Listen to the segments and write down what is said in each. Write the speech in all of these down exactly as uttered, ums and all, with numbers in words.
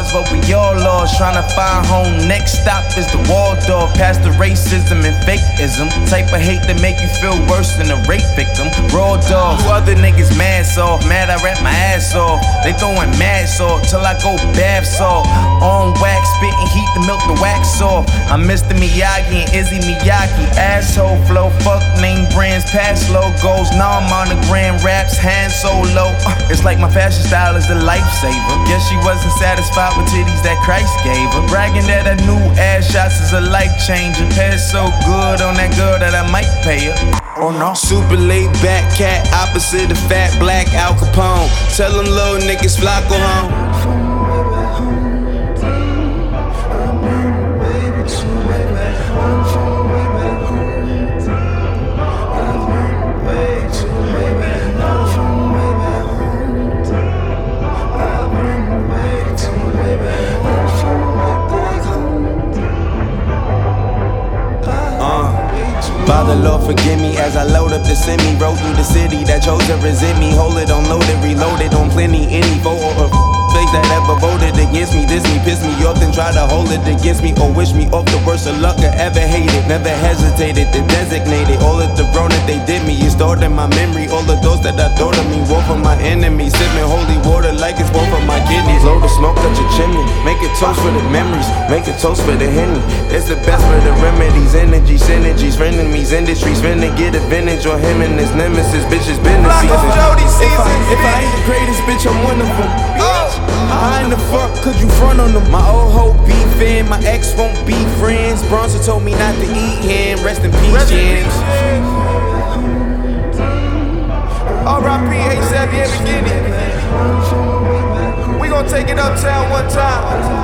lives, but we all lost. Trying to find home, next stop is the Waldorf. Past the racism and fakeism. Type of hate that make you feel worse than a rape victim. Raw dog, you other niggas mad soft. Mad I rap my ass off. They throwing mad salt till I go bath salt. On wax, spitting heat to milk the wax off. I'm Mister Miyagi and Izzy Miyagi. Asshole flow, fuck name brands, past logos. Now I'm on the grand raps, hand solo. Uh, it's like my fashion style is the lifesaver. Guess she wasn't satisfied with titties that Christ gave her. Bragging that her new ass shots is a life changer. Hair so good on that girl that I might pay her. Oh no. Super laid back cat, opposite of fat black Al Capone. Tell them little niggas fly go home. Father, Lord, forgive me as I load up the semi. Roll through the city that chose to resent me. Hold it on loaded, reloaded on plenty. Any vote or face that ever voted against me. Diss me, piss me off, then try to hold it against me. Or wish me off the worst of luck I ever hated. Never hesitated to designate it. All of the wrong that they did me is stored in my memory. All of those that I thought of me, war from my enemies. Sipping holy water like it's one for my kidneys. Load the smoke, touch your chimney. Make it toast for the memories. Make it toast for the Henny. It's the best for the remedies. Energy, synergies, frenemies, industries. Finna get advantage on him and his nemesis. Bitches been the season. If I, if I ain't the greatest, bitch, I'm one of them. How in the fuck could you front on them? My old hoe beefin', my ex won't be friends. Bronzer told me not to eat him. Rest in peace, James. R I P ASAP, yeah, beginning. We gon' take it uptown one time.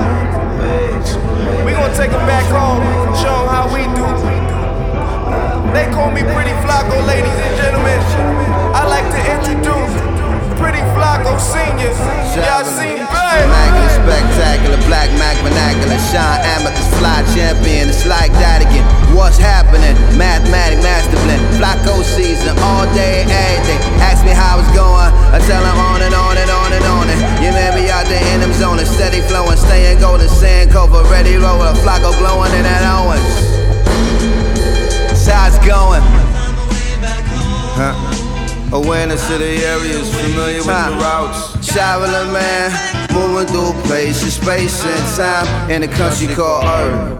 We gon' take it back home. Show them how we do. They call me Pretty Flacco, ladies and gentlemen. I like to introduce Pretty Flacco Senior. Y'all seen babe? Immaculate, spectacular, black Mac vernacular. Sean Amethyst, fly champion. It's like that again. What's happening? Mathematic master blend. Flacco season all day, every day. Ask me how it's going. I tell him on and on and on and on. And you may be out there in them zones, steady flowing, staying golden, sand cover, ready roller. Flacco glowing in that Owens. How it's going? Huh? Awareness of the areas, familiar with huh. the routes. Traveling man, moving through places, space and time in a country called Earth.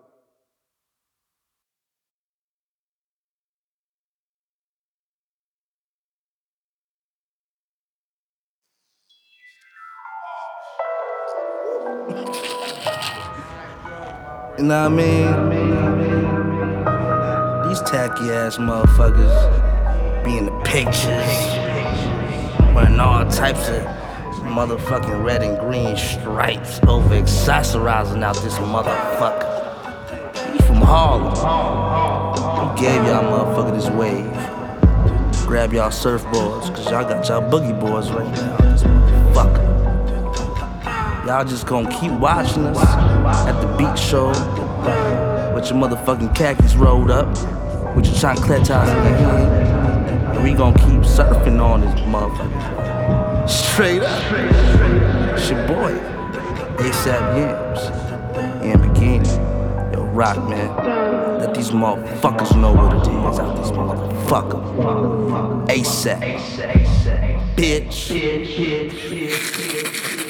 You know what I mean? These tacky ass motherfuckers be in the pictures, wearing all types of motherfucking red and green stripes, over accessorizing out this motherfucker. You from Harlem? Who gave y'all motherfucker this wave? Grab y'all surfboards, cause y'all got y'all boogie boards right now. This motherfucker. Y'all just gonna keep watching us at the beach show with your motherfucking khakis rolled up, with your chancletas in your hand, and we gon' keep surfing on this motherfucker. Straight up. It's your boy, ASAP Yams, and Bikini. Yo, rock, man. Let these motherfuckers know what it is out this motherfucker. ASAP. Bitch.